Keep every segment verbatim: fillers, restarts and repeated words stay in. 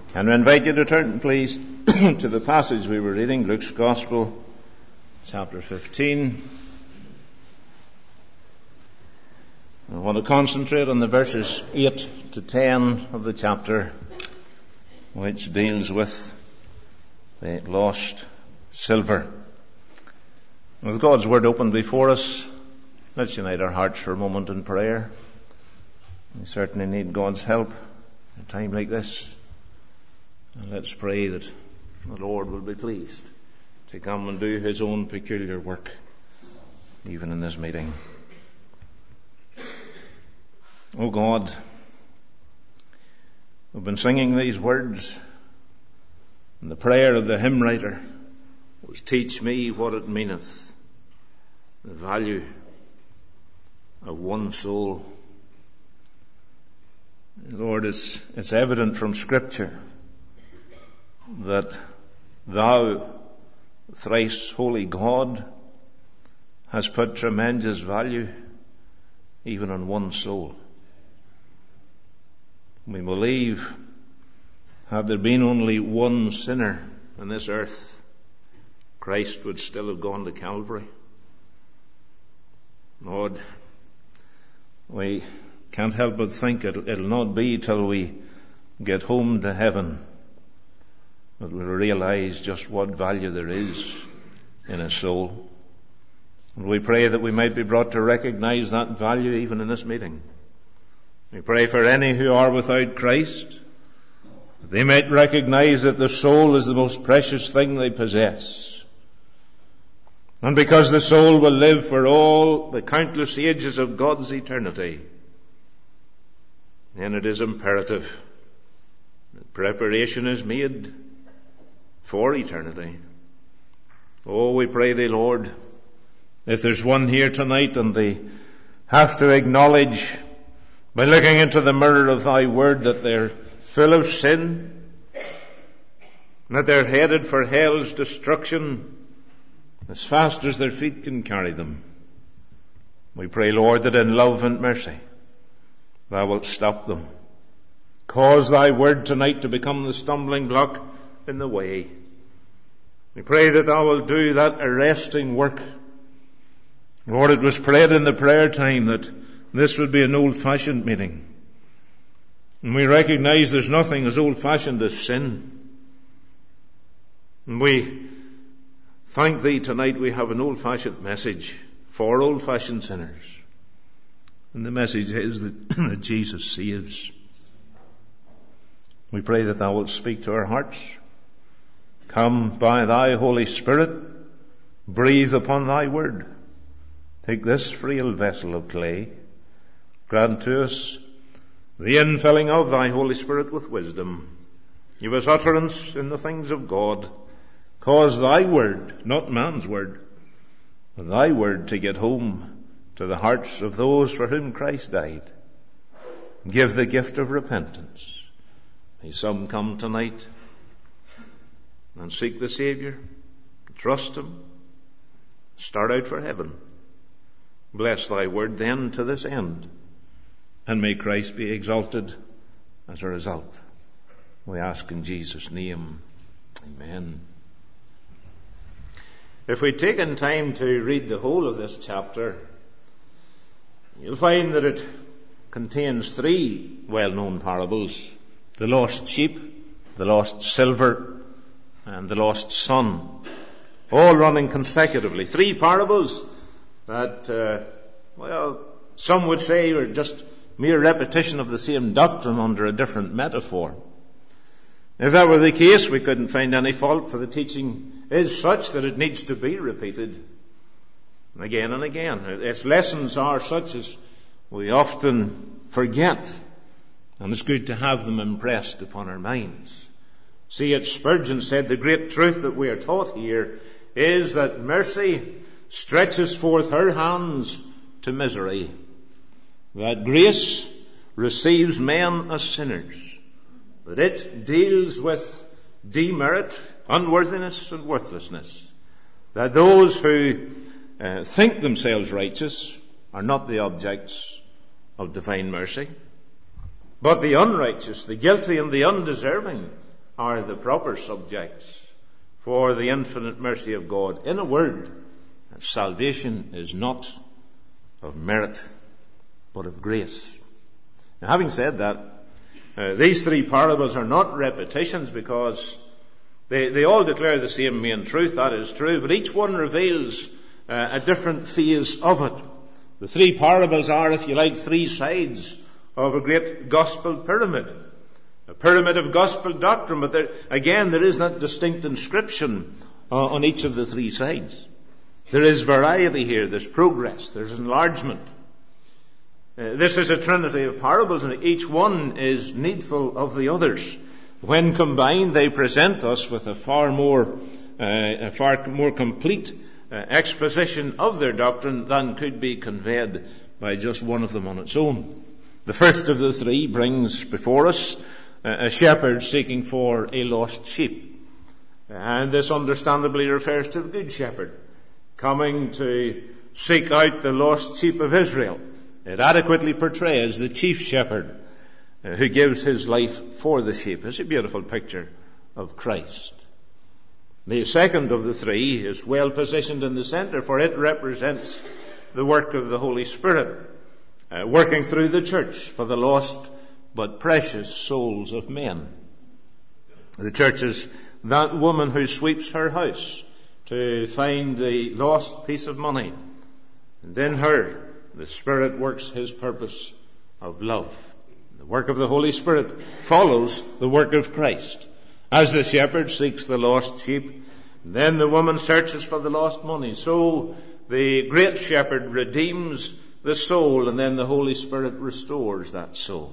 Can I invite you to turn, please, to the passage we were reading, Luke's Gospel, chapter fifteen. I want to concentrate on the verses eight to ten of the chapter, which deals with the lost silver. With God's Word open before us, let's unite our hearts for a moment in prayer. We certainly need God's help at a time like this. And let's pray that the Lord will be pleased to come and do His own peculiar work, even in this meeting. Oh God, we've been singing these words, and the prayer of the hymn writer was, "Teach me what it meaneth, the value of one soul." Lord, it's, it's evident from Scripture that Thou, thrice holy God, has put tremendous value even on one soul. We believe, had there been only one sinner on this earth, Christ would still have gone to Calvary. Lord, we can't help but think it, it'll not be till we get home to heaven that we'll realize just what value there is in a soul. And we pray that we might be brought to recognize that value even in this meeting. We pray for any who are without Christ, that they might recognize that the soul is the most precious thing they possess. And because the soul will live for all the countless ages of God's eternity, then it is imperative that preparation is made for eternity. Oh, we pray Thee, Lord, if there's one here tonight and they have to acknowledge by looking into the mirror of Thy Word that they're full of sin, that they're headed for hell's destruction as fast as their feet can carry them, we pray, Lord, that in love and mercy Thou wilt stop them. Cause Thy Word tonight to become the stumbling block in the way. We pray that Thou wilt do that arresting work. Lord, it was prayed in the prayer time that this would be an old-fashioned meeting. And we recognize there's nothing as old-fashioned as sin. And we thank Thee tonight we have an old-fashioned message for old-fashioned sinners. And the message is that, that Jesus saves. We pray that Thou wilt speak to our hearts. Come by Thy Holy Spirit, breathe upon Thy Word. Take this frail vessel of clay, grant to us the infilling of Thy Holy Spirit with wisdom. Give us utterance in the things of God. Cause Thy Word, not man's word, but Thy Word to get home to the hearts of those for whom Christ died. Give the gift of repentance. May some come tonight and seek the Savior, trust Him, start out for heaven. Bless Thy Word then to this end, and may Christ be exalted as a result. We ask in Jesus' name. Amen. If we'd taken time to read the whole of this chapter, you'll find that it contains three well-known parables: the lost sheep, the lost silver, and the lost son, all running consecutively. Three parables that, uh, well, some would say are just mere repetition of the same doctrine under a different metaphor. If that were the case, we couldn't find any fault, for the teaching is such that it needs to be repeated again and again. Its lessons are such as we often forget, and it's good to have them impressed upon our minds. C H Spurgeon said the great truth that we are taught here is that mercy stretches forth her hands to misery, that grace receives men as sinners, that it deals with demerit, unworthiness and worthlessness, that those who uh, think themselves righteous are not the objects of divine mercy, but the unrighteous, the guilty and the undeserving are the proper subjects for the infinite mercy of God. In a word, salvation is not of merit, but of grace. Now, having said that, uh, these three parables are not repetitions, because they, they all declare the same main truth. That is true, but each one reveals uh, a different phase of it. The three parables are, if you like, three sides of a great gospel pyramid. A pyramid of gospel doctrine, but there, again, there is that distinct inscription uh, on each of the three sides. There is variety here, there's progress, there's enlargement. Uh, this is a trinity of parables, and each one is needful of the others. When combined, they present us with a far more, uh, a far more complete uh, exposition of their doctrine than could be conveyed by just one of them on its own. The first of the three brings before us uh, a shepherd seeking for a lost sheep. And this understandably refers to the good shepherd, coming to seek out the lost sheep of Israel. It adequately portrays the chief shepherd uh, who gives his life for the sheep. It's a beautiful picture of Christ. The second of the three is well positioned in the center, for it represents the work of the Holy Spirit, uh, working through the church for the lost but precious souls of men. The church is that woman who sweeps her house to find the lost piece of money. And in her, the Spirit works his purpose of love. The work of the Holy Spirit follows the work of Christ. As the shepherd seeks the lost sheep, then the woman searches for the lost money. So the great shepherd redeems the soul, and then the Holy Spirit restores that soul.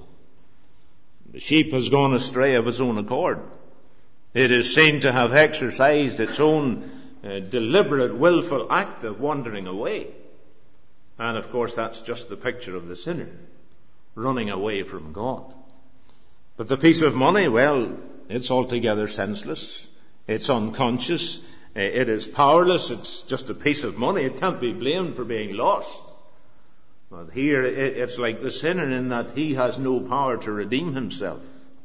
The sheep has gone astray of its own accord. It is seen to have exercised its own uh, deliberate, willful act of wandering away. And of course, that's just the picture of the sinner, running away from God. But the piece of money, well, it's altogether senseless. It's unconscious. It is powerless. It's just a piece of money. It can't be blamed for being lost. But here, it's like the sinner in that he has no power to redeem himself,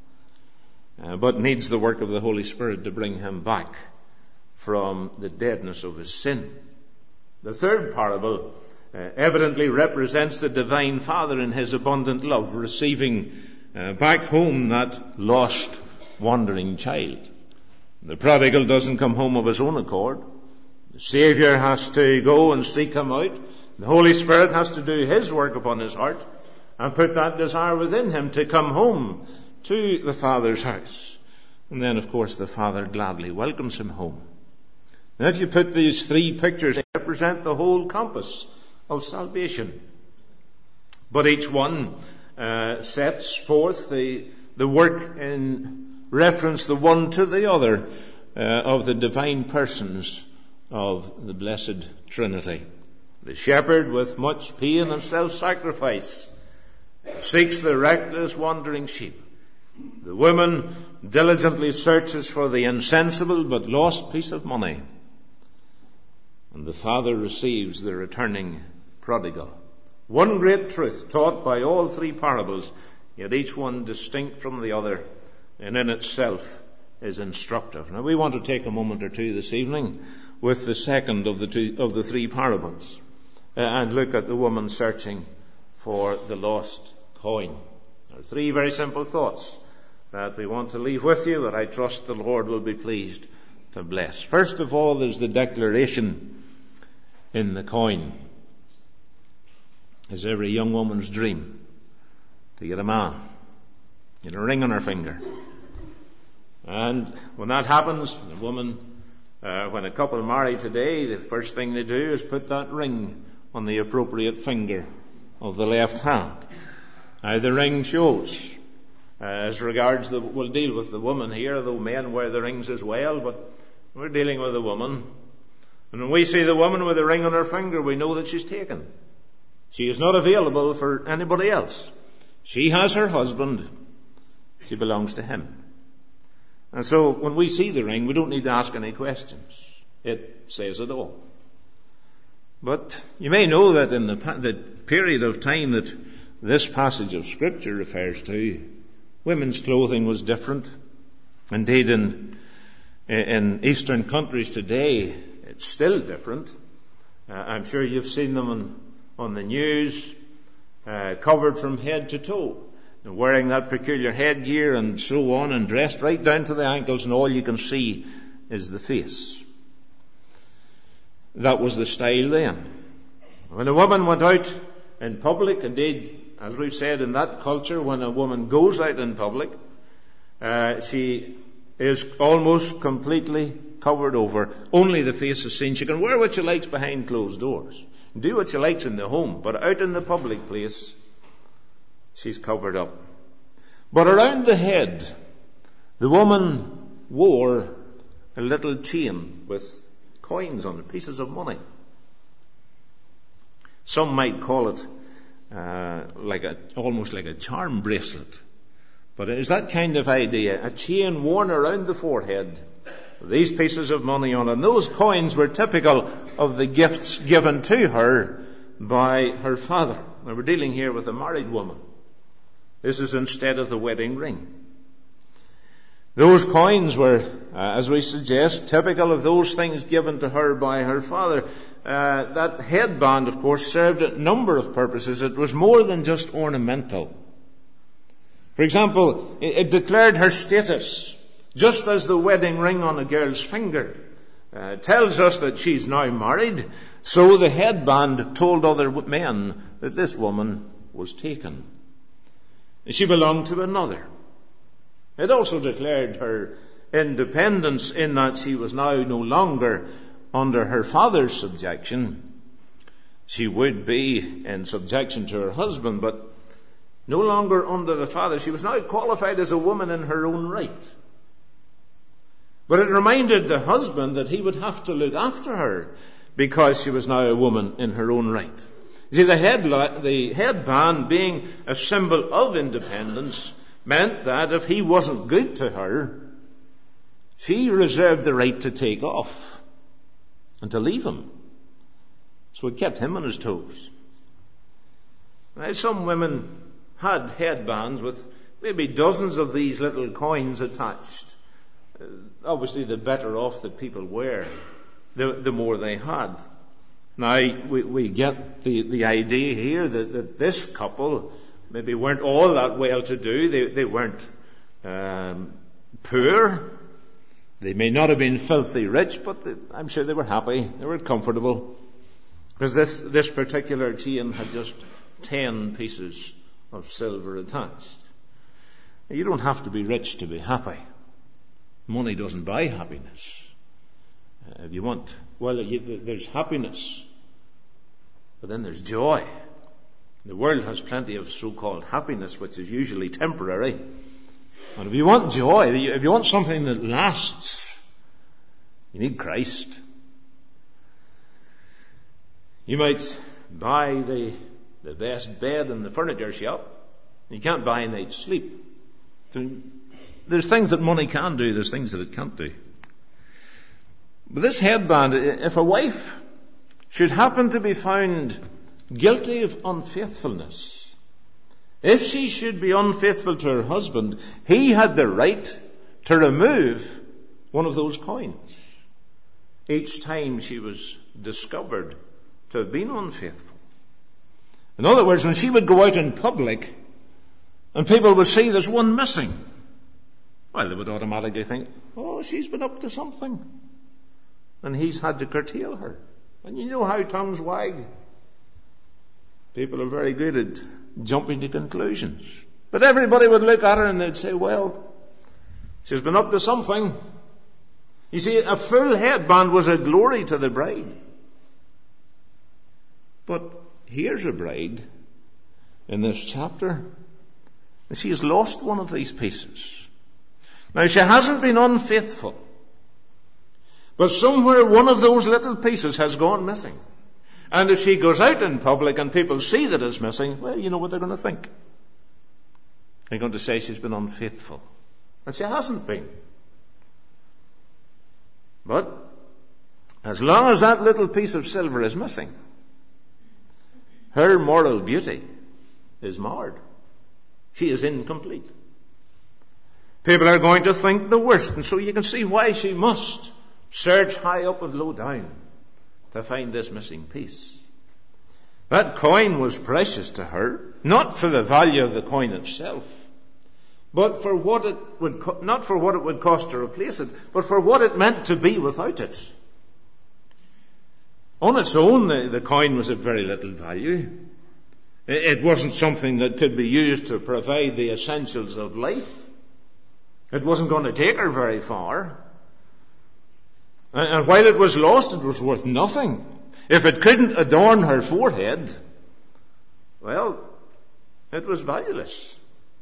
uh, but needs the work of the Holy Spirit to bring him back from the deadness of his sin. The third parable uh, evidently represents the divine Father in his abundant love, receiving uh, back home that lost, wandering child. The prodigal doesn't come home of his own accord. The Savior has to go and seek him out. The Holy Spirit has to do his work upon his heart and put that desire within him to come home to the Father's house. And then, of course, the Father gladly welcomes him home. Now, if you put these three pictures, they represent the whole compass of salvation. But each one uh, sets forth the, the work in reference the one to the other uh, of the divine persons of the blessed Trinity. The shepherd, with much pain and self-sacrifice, seeks the reckless wandering sheep. The woman diligently searches for the insensible but lost piece of money. And the Father receives the returning prodigal. One great truth taught by all three parables, yet each one distinct from the other, and in itself is instructive. Now, we want to take a moment or two this evening with the second of the two of the three parables, uh, and look at the woman searching for the lost coin. There are three very simple thoughts that we want to leave with you, that I trust the Lord will be pleased to bless. First of all, there's the declaration in the coin. It's every young woman's dream to get a man, get a ring on her finger. And when that happens, the woman, uh, when a couple marry today, the first thing they do is put that ring on the appropriate finger of the left hand. Now, the ring shows, uh, as regards the, we'll deal with the woman here, though men wear the rings as well, but we're dealing with a woman. And when we see the woman with a ring on her finger, we know that she's taken. She is not available for anybody else. She has her husband. She belongs to him. And so when we see the ring, we don't need to ask any questions. It says it all. But you may know that in the, the period of time that this passage of Scripture refers to, women's clothing was different. Indeed, in, in Eastern countries today, it's still different. Uh, I'm sure you've seen them on, on the news, uh, covered from head to toe, wearing that peculiar headgear and so on, and dressed right down to the ankles, and all you can see is the face. That was the style then. When a woman went out in public, indeed, as we've said, in that culture, when a woman goes out in public, uh, she is almost completely covered over. Only the face is seen. She can wear what she likes behind closed doors, do what she likes in the home, but out in the public place, she's covered up. But around the head, the woman wore a little chain with coins on it, pieces of money. Some might call it uh, like a, almost like a charm bracelet. But it is that kind of idea, a chain worn around the forehead, with these pieces of money on it. And those coins were typical of the gifts given to her by her father. Now, we're dealing here with a married woman. This is instead of the wedding ring. Those coins were, uh, as we suggest, typical of those things given to her by her father. Uh, that headband, of course, served a number of purposes. It was more than just ornamental. For example, it, it declared her status, just as the wedding ring on a girl's finger uh, tells us that she's now married. So the headband told other men that this woman was taken. She belonged to another. It also declared her independence in that she was now no longer under her father's subjection. She would be in subjection to her husband, but no longer under the father. She was now qualified as a woman in her own right. But it reminded the husband that he would have to look after her because she was now a woman in her own right. You see, the, head, the headband, being a symbol of independence, meant that if he wasn't good to her, she reserved the right to take off and to leave him. So it kept him on his toes. Now, some women had headbands with maybe dozens of these little coins attached. Uh, obviously, the better off that people were, the, the more they had. Now, we, we get the, the idea here that, that this couple maybe weren't all that well-to-do. They, they weren't um, poor. They may not have been filthy rich, but they, I'm sure they were happy. They were comfortable. Because this, this particular chain had just ten pieces of silver attached. You don't have to be rich to be happy. Money doesn't buy happiness. Uh, if you want, well, you, there's happiness, but then there's joy. The world has plenty of so-called happiness, which is usually temporary. And if you want joy, if you want something that lasts, you need Christ. You might buy the, the best bed in the furniture shop. You can't buy a night's sleep. There's things that money can do, there's things that it can't do. But this headband, if a wife should happen to be found guilty of unfaithfulness, if she should be unfaithful to her husband, he had the right to remove one of those coins each time she was discovered to have been unfaithful. In other words, when she would go out in public and people would see there's one missing, well, they would automatically think, oh, she's been up to something, and he's had to curtail her. And you know how tongues wag. People are very good at jumping to conclusions. But everybody would look at her and they'd say, well, she's been up to something. You see, a full headband was a glory to the bride. But here's a bride in this chapter, and she has lost one of these pieces. Now, she hasn't been unfaithful, but somewhere one of those little pieces has gone missing. And if she goes out in public and people see that it's missing, well, you know what they're going to think. They're going to say she's been unfaithful. And she hasn't been. But as long as that little piece of silver is missing, her moral beauty is marred. She is incomplete. People are going to think the worst, and so you can see why she must search high up and low down to find this missing piece. That coin was precious to her, not for the value of the coin itself, but for what it would, co- not for what it would cost to replace it, but for what it meant to be without it. On its own, the, the coin was of very little value. It, it wasn't something that could be used to provide the essentials of life. It wasn't going to take her very far. And, and while it was lost, it was worth nothing. If it couldn't adorn her forehead, well, it was valueless.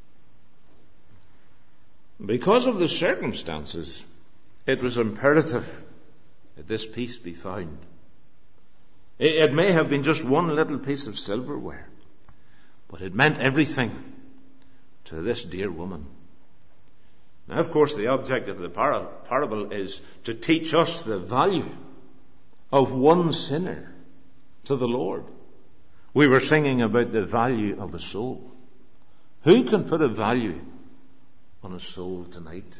Because of the circumstances, it was imperative that this piece be found. It, it may have been just one little piece of silverware, but it meant everything to this dear woman. Now, of course, the object of the par- parable is to teach us the value of one sinner to the Lord. We were singing about the value of a soul. Who can put a value on a soul tonight?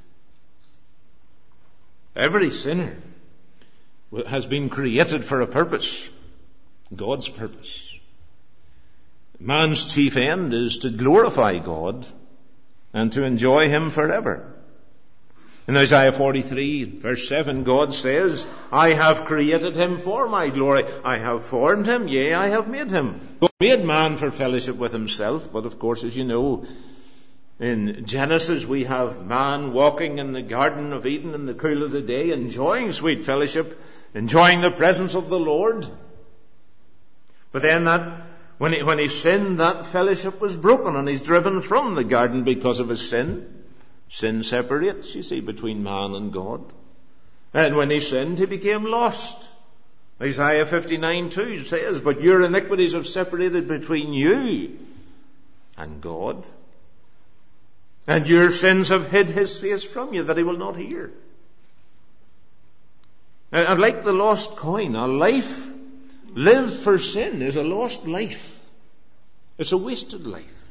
Every sinner has been created for a purpose, God's purpose. Man's chief end is to glorify God and to enjoy Him forever. In Isaiah forty-three, verse seven, God says, I have created him for my glory. I have formed him, yea, I have made him. God made man for fellowship with himself, but of course, as you know, in Genesis we have man walking in the Garden of Eden in the cool of the day, enjoying sweet fellowship, enjoying the presence of the Lord. But then that, when he, when he sinned, that fellowship was broken and he's driven from the garden because of his sin. Sin separates, you see, between man and God. And when he sinned, he became lost. Isaiah fifty-nine two says, but your iniquities have separated between you and God. And your sins have hid his face from you, that he will not hear. And like the lost coin, a life lived for sin is a lost life. It's a wasted life.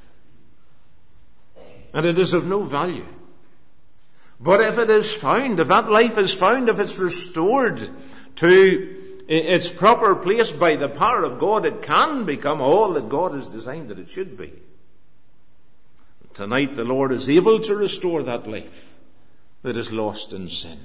And it is of no value. But if it is found, if that life is found, if it's restored to its proper place by the power of God, it can become all that God has designed that it should be. Tonight the Lord is able to restore that life that is lost in sin,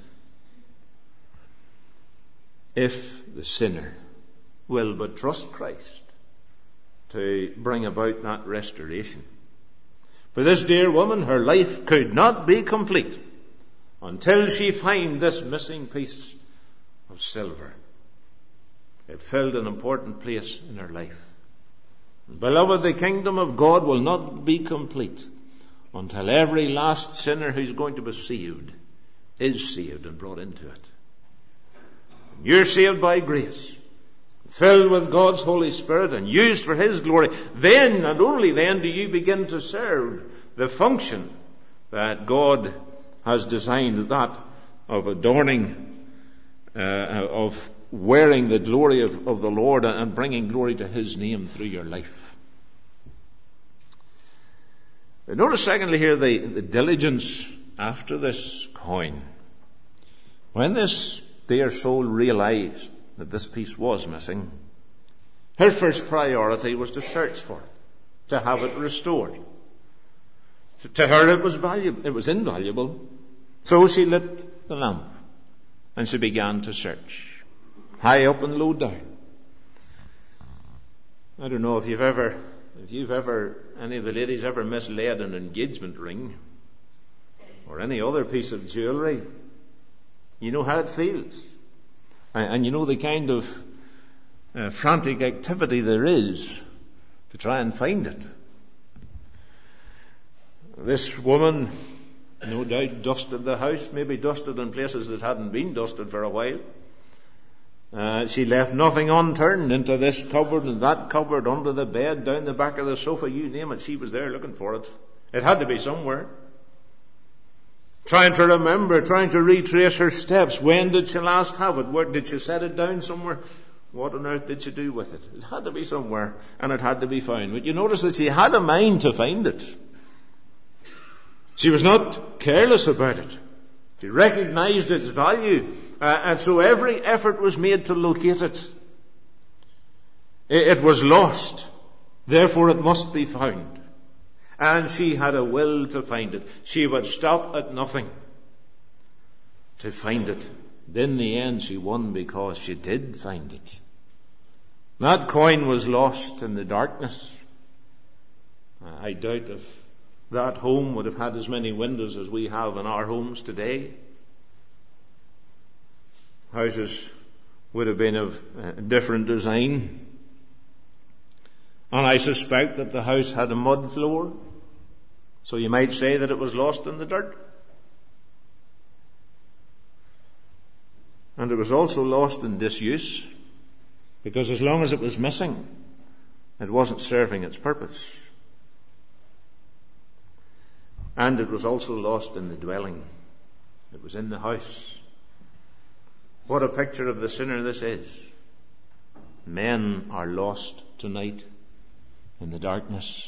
if the sinner will but trust Christ to bring about that restoration. For this dear woman, her life could not be complete until she find this missing piece of silver. It filled an important place in her life. Beloved, the kingdom of God will not be complete until every last sinner who's going to be saved is saved and brought into it. You're saved by grace, filled with God's Holy Spirit and used for His glory. Then, and only then, do you begin to serve the function that God has designed, that of adorning, uh, of wearing the glory of, of the Lord and bringing glory to His name through your life. Notice secondly here the, the diligence after this coin. When this dear soul realized that this piece was missing, her first priority was to search for it, to have it restored. To, to her it was valuable, it was invaluable. So she lit the lamp and she began to search, high up and low down. I don't know if you've ever, if you've ever, any of the ladies ever mislaid an engagement ring or any other piece of jewellery. You know how it feels. And, and you know the kind of uh, frantic activity there is to try and find it. This woman, no doubt, dusted the house, maybe dusted in places that hadn't been dusted for a while. Uh, she left nothing unturned, into this cupboard and that cupboard, under the bed, down the back of the sofa, you name it, she was there looking for it. It had to be somewhere. Trying to remember, trying to retrace her steps. When did she last have it? Where did she set it down somewhere? What on earth did she do with it? It had to be somewhere, and it had to be found. But you notice that she had a mind to find it. She was not careless about it. She recognized its value, uh, and so every effort was made to locate it. It was lost, therefore it must be found. And she had a will to find it. She would stop at nothing to find it. In the end she won because she did find it. That coin was lost in the darkness. I doubt if that home would have had as many windows as we have in our homes today. Houses would have been of a different design. And I suspect that the house had a mud floor, so you might say that it was lost in the dirt. And it was also lost in disuse, because as long as it was missing, it wasn't serving its purpose. And it was also lost in the dwelling. It was in the house. What a picture of the sinner this is. Men are lost tonight in the darkness.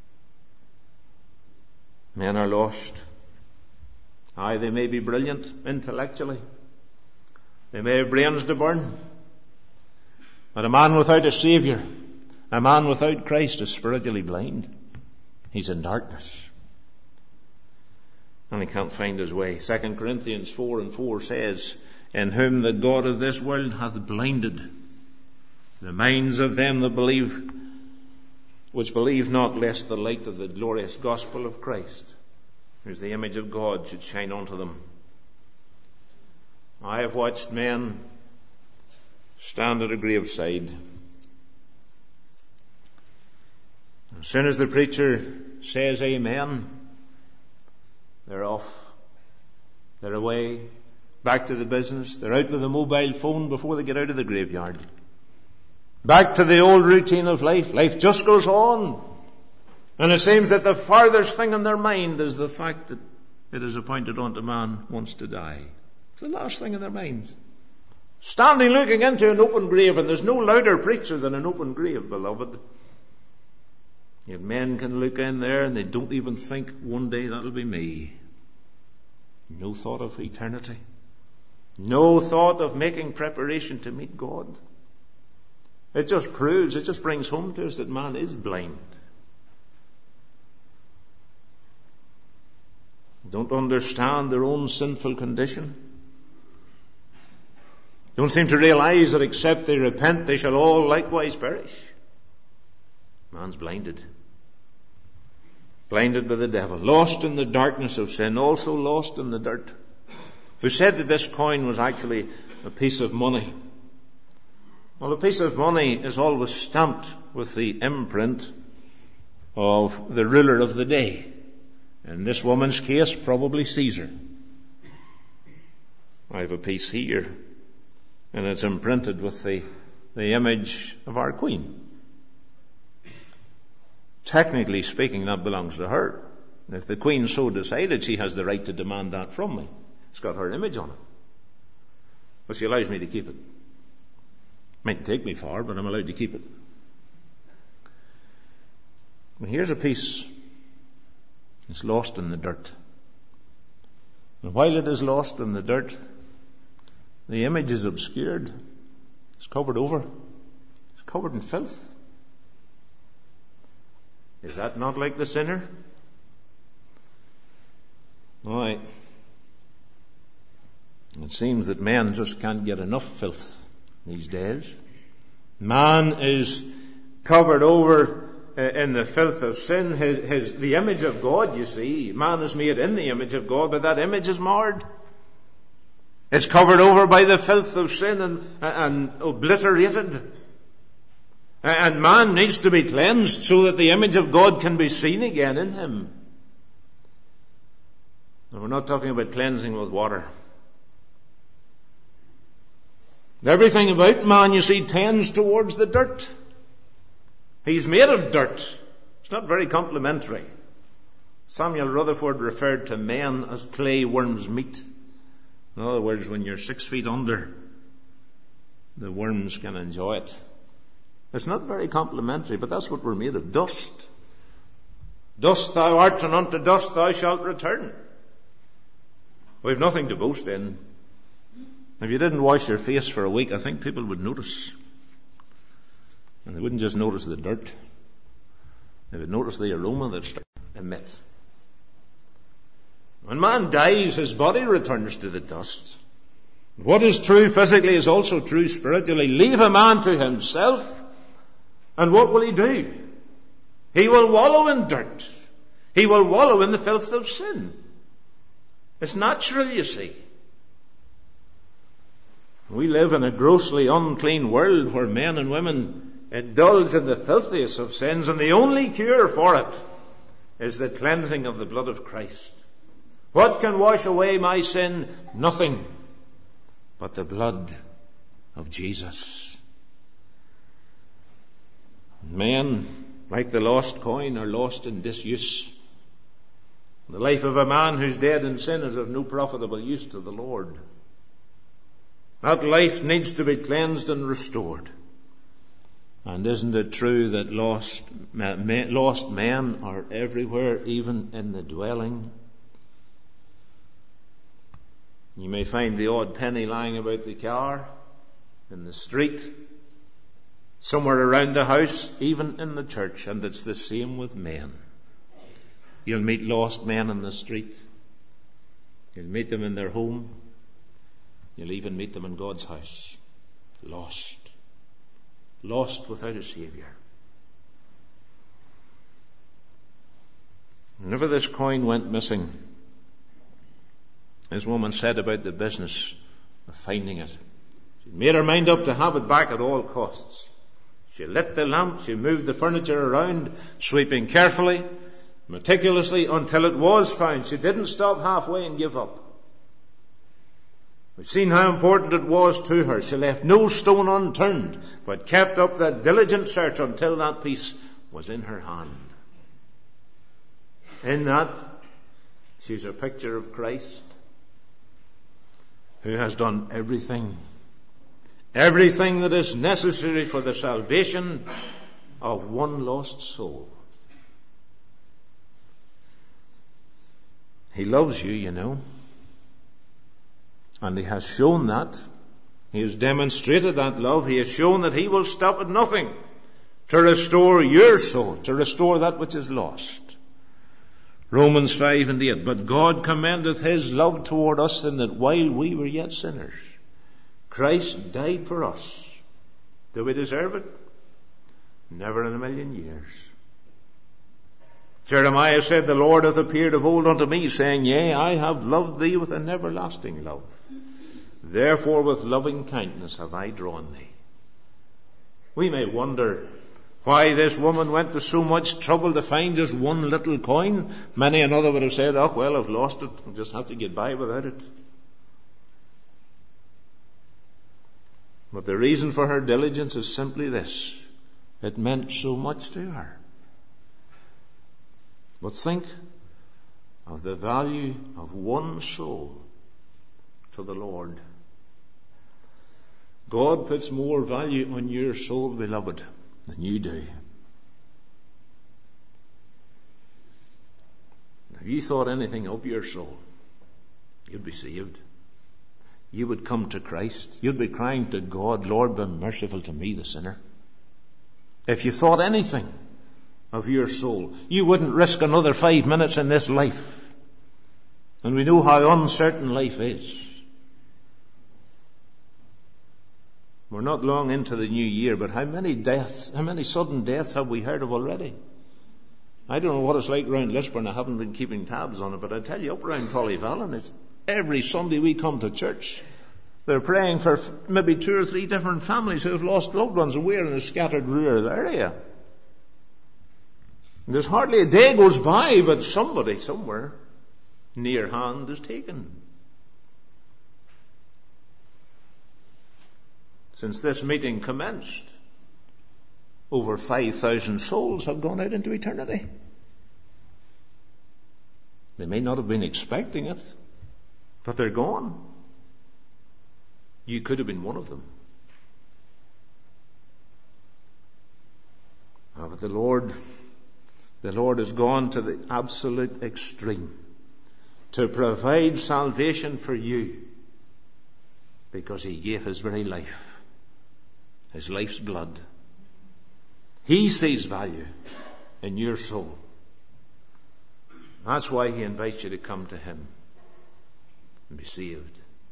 Men are lost. Aye, they may be brilliant intellectually. They may have brains to burn. But a man without a Saviour, a man without Christ, is spiritually blind. He's in darkness. And he can't find his way. Second Corinthians four and four says, in whom the God of this world hath blinded the minds of them that believe, which believe not, lest the light of the glorious gospel of Christ, who is the image of God, should shine unto them. I have watched men stand at a graveside. As soon as the preacher says amen, they're off. They're away. Back to the business. They're out with a mobile phone before they get out of the graveyard. Back to the old routine of life. Life just goes on. And it seems that the farthest thing in their mind is the fact that it is appointed unto man once to die. It's the last thing in their minds. Standing looking into an open grave, and there's no louder preacher than an open grave, beloved. Yet men can look in there and they don't even think, one day that'll be me. No thought of eternity. No thought of making preparation to meet God. It just proves, it just brings home to us that man is blind. Don't understand their own sinful condition. Don't seem to realize that except they repent, they shall all likewise perish. Man's blinded. Blinded by the devil. Lost in the darkness of sin. Also lost in the dirt. Who said that this coin was actually a piece of money? Well, a piece of money is always stamped with the imprint of the ruler of the day. In this woman's case, probably Caesar. I have a piece here, and it's imprinted with the, the image of our Queen. Technically speaking, that belongs to her. If the Queen so decided, she has the right to demand that from me. It's got her image on it. But she allows me to keep it. Mightn't take me far, but I'm allowed to keep it. Well, here's a piece. It's lost in the dirt. And while it is lost in the dirt, the image is obscured. It's covered over. It's covered in filth. Is that not like the sinner? All right. It seems that men just can't get enough filth these days. Man is covered over uh, in the filth of sin. His, his, the image of God, you see. Man is made in the image of God, but that image is marred. It's covered over by the filth of sin and, and obliterated. And man needs to be cleansed so that the image of God can be seen again in him. And we're not talking about cleansing with water. Everything about man, you see, tends towards the dirt. He's made of dirt. It's not very complimentary. Samuel Rutherford referred to men as clay worms' meat. In other words, when you're six feet under, the worms can enjoy it. It's not very complimentary, but that's what we're made of, dust. Dust thou art, and unto dust thou shalt return. We have nothing to boast in. If you didn't wash your face for a week, I think people would notice. And they wouldn't just notice the dirt. They would notice the aroma that it emits. When man dies, his body returns to the dust. What is true physically is also true spiritually. Leave a man to himself, and what will he do? He will wallow in dirt. He will wallow in the filth of sin. It's natural, you see. We live in a grossly unclean world where men and women indulge in the filthiest of sins, and the only cure for it is the cleansing of the blood of Christ. What can wash away my sin? Nothing but the blood of Jesus. Men, like the lost coin, are lost in disuse. The life of a man who's dead in sin is of no profitable use to the Lord. That life needs to be cleansed and restored. And isn't it true that lost men, lost men are everywhere, even in the dwelling? You may find the odd penny lying about the car, in the street, somewhere around the house, even in the church, and it's the same with men. You'll meet lost men in the street. You'll meet them in their home. You'll even meet them in God's house. Lost. Lost without a Saviour. Whenever this coin went missing, this woman set about the business of finding it. She made her mind up to have it back at all costs. She lit the lamp, she moved the furniture around, sweeping carefully, meticulously, until it was found. She didn't stop halfway and give up. We've seen how important it was to her. She left no stone unturned, but kept up that diligent search until that piece was in her hand. In that, she's a picture of Christ, who has done everything, everything that is necessary for the salvation of one lost soul. He loves you, you know. And he has shown that. He has demonstrated that love. He has shown that he will stop at nothing to restore your soul, to restore that which is lost. Romans five and eight. But God commendeth his love toward us in that while we were yet sinners, Christ died for us. Do we deserve it? Never in a million years. Jeremiah said, the Lord hath appeared of old unto me, saying, Yea, I have loved thee with an everlasting love. Therefore with loving kindness have I drawn thee. We may wonder why this woman went to so much trouble to find just one little coin. Many another would have said, oh, well, I've lost it. I'll just have to get by without it. But the reason for her diligence is simply this. It meant so much to her. But think of the value of one soul to the Lord. God puts more value on your soul, beloved, than you do. If you thought anything of your soul, you'd be saved. You would come to Christ. You'd be crying to God, Lord, be merciful to me, the sinner. If you thought anything of your soul, you wouldn't risk another five minutes in this life. And we know how uncertain life is. We're not long into the new year, but how many deaths, how many sudden deaths have we heard of already? I don't know what it's like around Lisburn. I haven't been keeping tabs on it, but I tell you, up around Tullyvallen, it's every Sunday we come to church, they're praying for maybe two or three different families who have lost loved ones, and we're in a scattered rural area. There's hardly a day goes by, but somebody somewhere near hand is taken. Since this meeting commenced, over five thousand souls have gone out into eternity. They may not have been expecting it, but they're gone. You could have been one of them. Oh, but the Lord The Lord has gone to the absolute extreme to provide salvation for you, because he gave his very life, his life's blood. He sees value in your soul. That's why he invites you to come to him and be saved.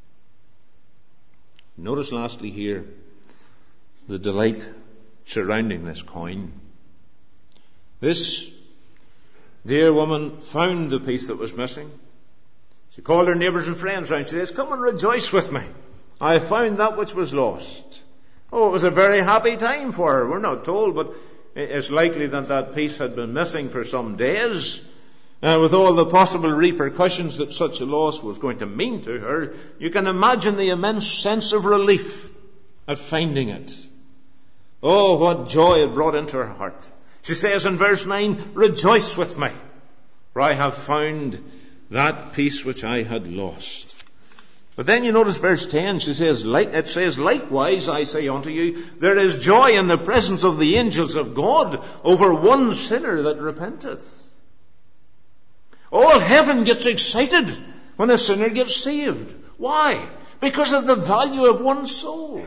Notice lastly here the delight surrounding this coin. This dear woman found the piece that was missing. She called her neighbours and friends round. She says, "Come and rejoice with me. I found that which was lost." Oh, it was a very happy time for her. We're not told, but it's likely that that piece had been missing for some days. Uh, with all the possible repercussions that such a loss was going to mean to her, you can imagine the immense sense of relief at finding it. Oh, what joy it brought into her heart. She says in verse nine, "Rejoice with me, for I have found that piece which I had lost." But then you notice verse ten, she says, like, it says, "Likewise I say unto you, there is joy in the presence of the angels of God over one sinner that repenteth." All heaven gets excited when a sinner gets saved. Why? Because of the value of one soul.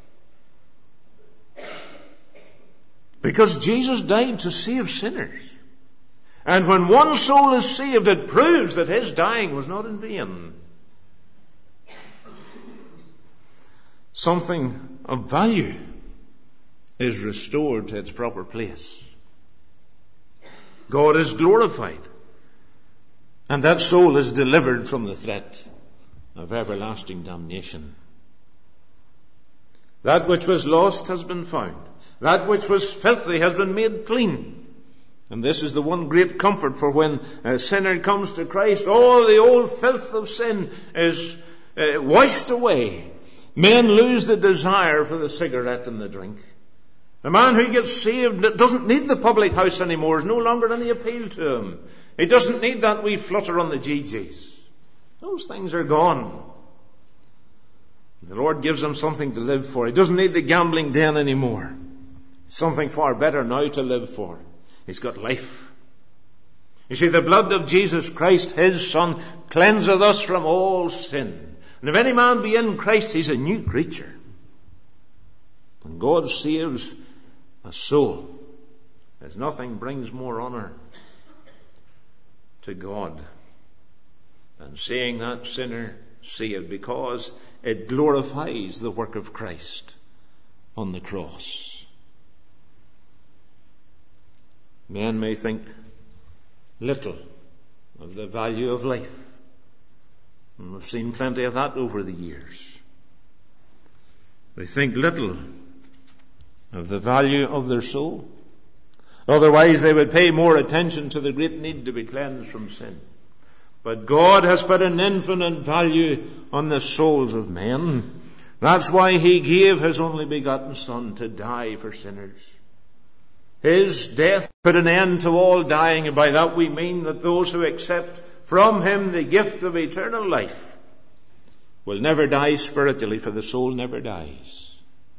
Because Jesus died to save sinners. And when one soul is saved, it proves that his dying was not in vain. Something of value is restored to its proper place. God is glorified. And that soul is delivered from the threat of everlasting damnation. That which was lost has been found. That which was filthy has been made clean. And this is the one great comfort, for when a sinner comes to Christ, all the old filth of sin is uh, washed away. Men lose the desire for the cigarette and the drink. The man who gets saved doesn't need the public house anymore. There's no longer any appeal to him. He doesn't need that wee flutter on the G Gs. Those things are gone. The Lord gives him something to live for. He doesn't need the gambling den anymore. Something far better now to live for. He's got life. You see, the blood of Jesus Christ, his Son, cleanseth us from all sin. And if any man be in Christ, he's a new creature. When God saves a soul, there's nothing brings more honor to God than seeing that sinner saved, because it glorifies the work of Christ on the cross. Men may think little of the value of life, and we've seen plenty of that over the years. They think little of the value of their soul. Otherwise they would pay more attention to the great need to be cleansed from sin. But God has put an infinite value on the souls of men. That's why he gave his only begotten Son to die for sinners. His death put an end to all dying, and by that we mean that those who accept from him the gift of eternal life will never die spiritually, for the soul never dies.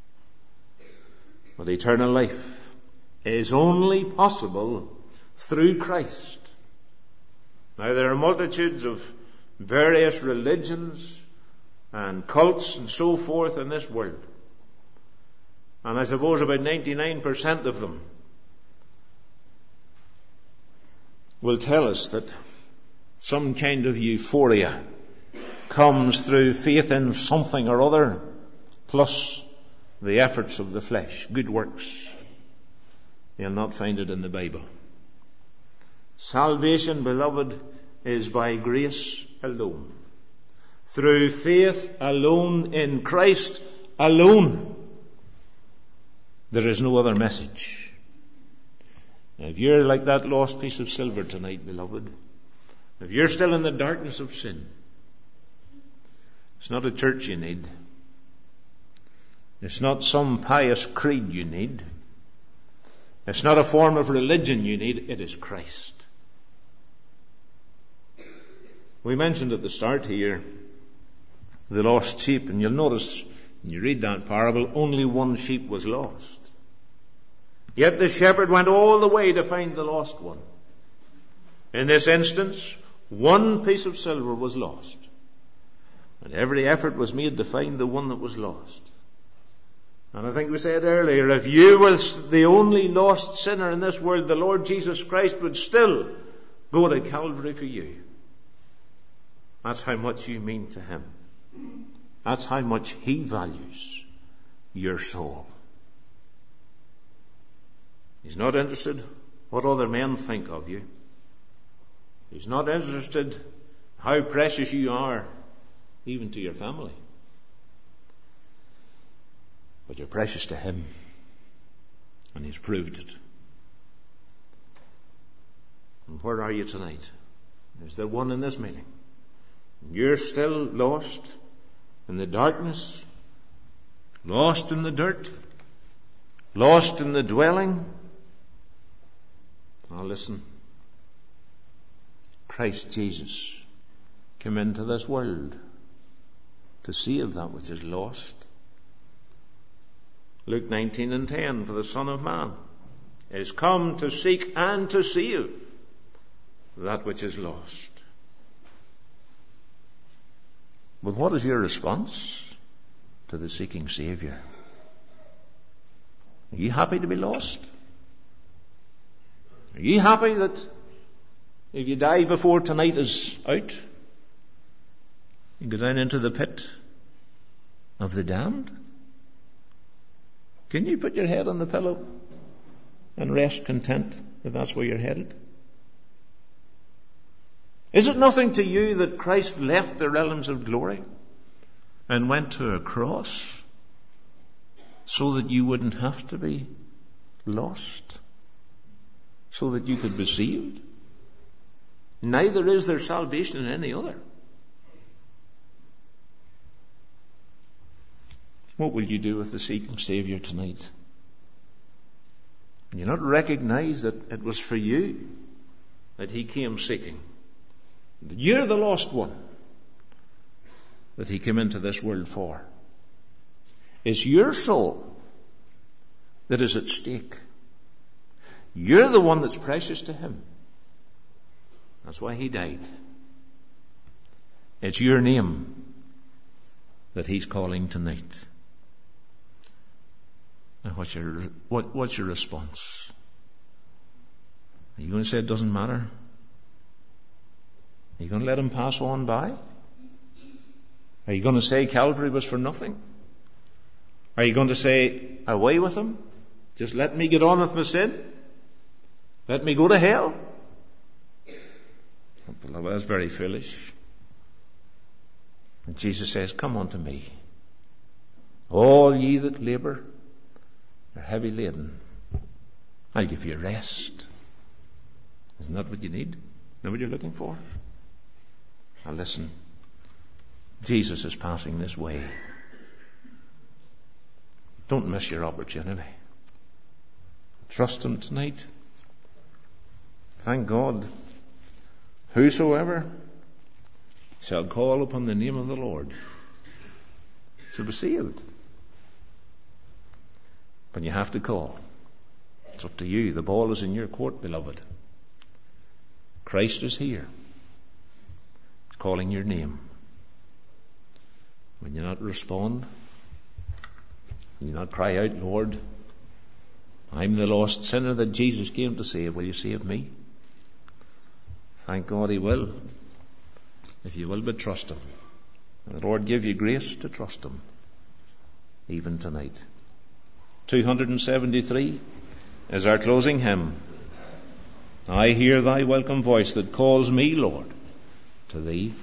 But eternal life is only possible through Christ. Now, there are multitudes of various religions and cults and so forth in this world. And I suppose about ninety-nine percent of them will tell us that some kind of euphoria comes through faith in something or other, plus the efforts of the flesh, good works. You'll not find it in the Bible. Salvation, beloved, is by grace alone. Through faith alone, in Christ alone. There is no other message. If you're like that lost piece of silver tonight, beloved, if you're still in the darkness of sin, it's not a church you need. It's not some pious creed you need. It's not a form of religion you need. It is Christ. We mentioned at the start here the lost sheep, and you'll notice when you read that parable, only one sheep was lost. Yet the shepherd went all the way to find the lost one. In this instance, one piece of silver was lost. And every effort was made to find the one that was lost. And I think we said earlier, if you was the only lost sinner in this world, the Lord Jesus Christ would still go to Calvary for you. That's how much you mean to him. That's how much he values your soul. He's not interested what other men think of you. He's not interested how precious you are, even to your family. But you're precious to him, and he's proved it. And where are you tonight? Is there one in this meeting? You're still lost in the darkness, lost in the dirt, lost in the dwelling. Now listen. Christ Jesus came into this world to save that which is lost. Luke nineteen and ten, for the Son of Man is come to seek and to save that which is lost. But what is your response to the seeking Saviour? Are you happy to be lost? Are you happy that if you die before tonight is out, you go down into the pit of the damned? Can you put your head on the pillow and rest content that that's where you're headed? Is it nothing to you that Christ left the realms of glory and went to a cross so that you wouldn't have to be lost, so that you could be saved? Neither is there salvation in any other. What will you do with the seeking Saviour tonight? Do you not recognize that it was for you that he came seeking? That you're the lost one that he came into this world for. It's your soul that is at stake. You're the one that's precious to him. That's why he died. It's your name that he's calling tonight. Now what's your, what, what's your response? Are you going to say it doesn't matter? Are you going to let him pass on by? Are you going to say Calvary was for nothing? Are you going to say, away with him? Just let me get on with my sin? Let me go to hell? Oh, beloved, that's very foolish. And Jesus says, come unto me, all ye that labour are heavy laden. I'll give you rest. Isn't that what you need? Isn't that what you're looking for? Now listen, Jesus is passing this way. Don't miss your opportunity. Trust him tonight. Thank God. Whosoever shall call upon the name of the Lord shall be saved. But you have to call. It's up to you. The ball is in your court, beloved. Christ is here. He's calling your name. When you not respond, when you not cry out, Lord, I'm the lost sinner that Jesus came to save. Will you save me? Thank God he will. If you will but trust him. And the Lord give you grace to trust him. Even tonight. two seventy-three is our closing hymn. I hear thy welcome voice that calls me, Lord, to thee.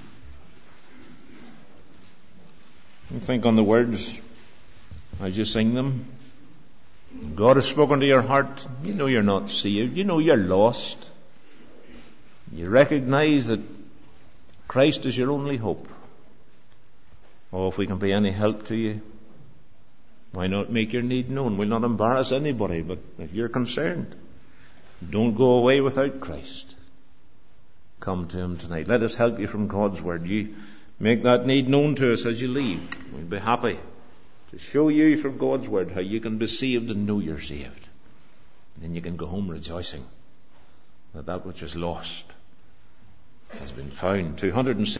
And think on the words as you sing them. God has spoken to your heart. You know you're not saved. You know you're lost. You recognize that Christ is your only hope. Oh, if we can be any help to you, why not make your need known? We'll not embarrass anybody, but if you're concerned, don't go away without Christ. Come to him tonight. Let us help you from God's word. You make that need known to us as you leave. We'll be happy to show you from God's word how you can be saved and know you're saved. And then you can go home rejoicing that that which is lost has been found. two hundred